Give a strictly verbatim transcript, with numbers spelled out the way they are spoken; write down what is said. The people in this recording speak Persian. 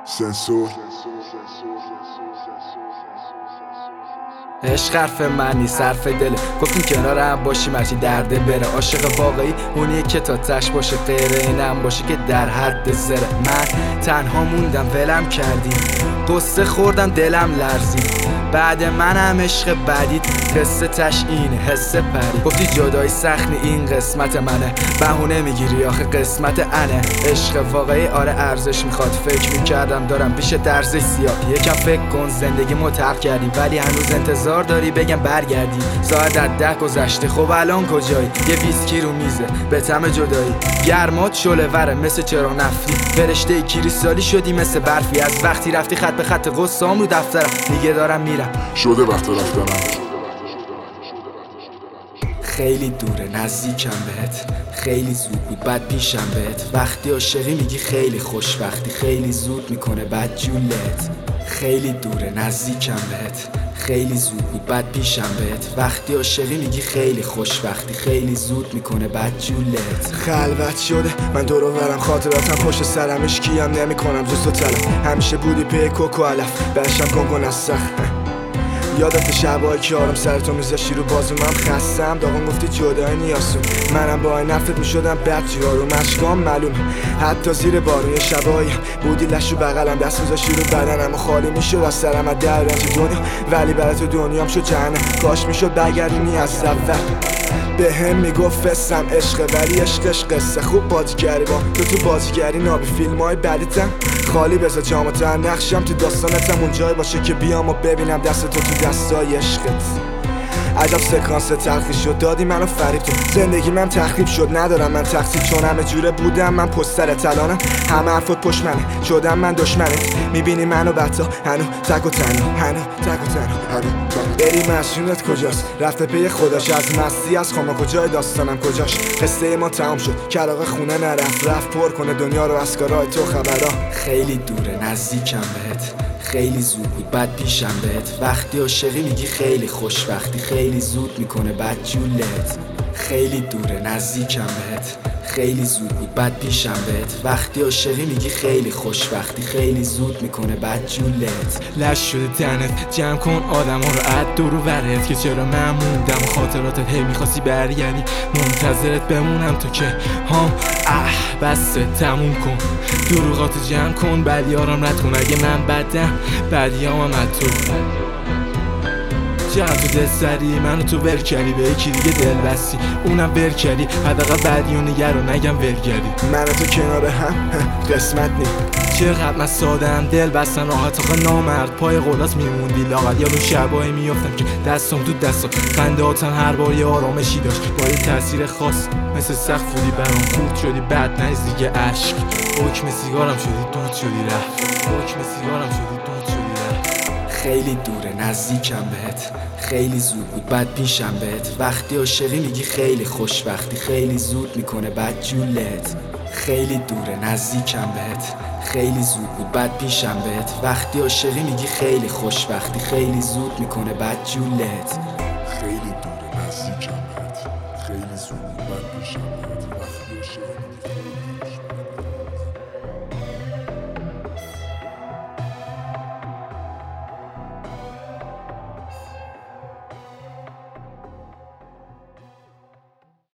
سنسور عشق حرف من نیست حرف دله. گفتیم کنار هم باشیم هرچی درده بره. عاشق واقعی اونیه که تا تش باشه، غیر اینم باشه که در حد زره. من تنها موندم ولم کردی، قصه خوردم دلم لرزید. بعد منم عشق بعدید، قصه تش اینه حس پری. گفتی جدایی سخت نی این قسمت منه، بهونه میگیری آخه قسمت انه. عشق واقعی آره ارزش میخواد. فکر میکردم دارم پیش درزش سیاه. یکم فکر کن زندگی متعب کردی، ولی هنوز انتظار داری بگم برگردی. ساعت از ده گذشته، خب الان کجایی؟ یه ویسکی رو میزه به طعم جدایی. گرمات شله وره مثل چراغ نفتی، فرشته کریستالی شدی مثل برفی. از وقتی رفتی خط به خط قصام رو دفترم، دیگه دارم میرم شده وقت رفتنم. خیلی دوره نزدیکم بهت، خیلی زود بود بعد پیشم بهت. وقتی عاشقی میگی خیلی خوشبختی، خیلی زود میکنه بعد جولت. خیلی دوره نزدیکم بهت، خیلی زود بود بعد پیشم بهت. وقتی عاشقی میگی خیلی خوشبختی، خیلی زود میکنه بعد جولت. خلوت شده من دور و برم، خاطراتم پشت سرمش کیم نمی کنم جز تو طلب. همیشه بودی پی کوکو علف، برشم کن کن از سخت. یادت شبایی که آرام سر تو میذاشی رو بازو، من خستم داغون گفتی جدای نیاسون. منم با این نفت میشدم بد جیارو مشکام معلومه. حتی زیر بارون یه شبایی بودی لش رو بغلم، دست میذاشی رو بدنم و خالی میشد از سرم از در رنج دنیا. ولی برای تو دنیام شد جهنم، کاش میشد برگردونی از اول. به هم میگفت فستم عشقه، ولی عشقش قصه. خوب بازی کردی با تو تو بازیگری نابی، فیلم های بعدیتم خالی بذار جامعه نقشم تو داستانتم اون جای باشه که بیام و ببینم دست تو تو دستای عشقت. عجب سکانس تلخی شد دادی منو فریب تو، زندگی من تخریب شد ندارم من تقصیر. چون همه جوره بودم من پسترت، الانم همه حرفات پشت منه، شدم من دشمنت. میبینی منو بتا هنو تک و تنها، هنو تک و تنها، هنو بری مسجونت کجاست؟ رفته پی خودش از مستی از خما. کجای داستانم کجاش؟ قصه ما تمام شد، کلاغ خونه نرفت رفت پر کنه دنیا رو از کارهای تو خبرها. خیلی دوره نزدیکم بهت، خیلی زود بود بعد پیشم بهت. وقتی عاشقی میگی خیلی خوشبختی، خیلی زود میکنه بعد جولت. خیلی دوره نزدیکم بهت، خیلی زود بود بعد پیشم بهت. وقتی عاشقی میگی خیلی خوشبختی، خیلی زود میکنه بعد جولت. لش شده تنت جمع کن آدم ها رو عد دور و برت، که چرا من موندم خاطراتت هی میخواستی برگردی. منتظرت بمونم تو که هام اه بسته تموم کن. دروغات جمع کن بعد یارم رد کن. اگه من بدم بعدیام هم از تو. چرا تو دل سری منو تو ول کردی، به یکی دیگه دل بستی اونم ول کردی. حداقل بعدی و نگر رو نگم ول کردی. من تو کنار هم قسمت نی. چقدر من سادم دل بستن راحت آخه نامرد. پای قولات میموندی لاغر، یا رو شبایی میافتم که دستم تو دستم. خندهاتم هر بار یه آرامشی داشت با یه تاثیر خاص، مثل سقف بودی برام خورد شدی بعد نیز دیگه عشق. حکم سیگارم شدی دود شدی رفت، حکم سیگارم شدی دود شدی رفت. خیلی دوره نزدیکم بهت، خیلی زود بود بعد پیشم بهت. وقتی عاشقی میگی خیلی خوشبختی، خیلی زود میکنه بعد جولت. خیلی دوره نزدیکم بهت، خیلی زود بود بعد پیشم بهت. وقتی عاشقی میگی خیلی خوشبختی، خیلی زود میکنه بعد جولت. خیلی دوره نزدیکم بهت، خیلی زود بود بعد پیشم بهت. وقتی عاشقی میگی خیلی خوشبختی.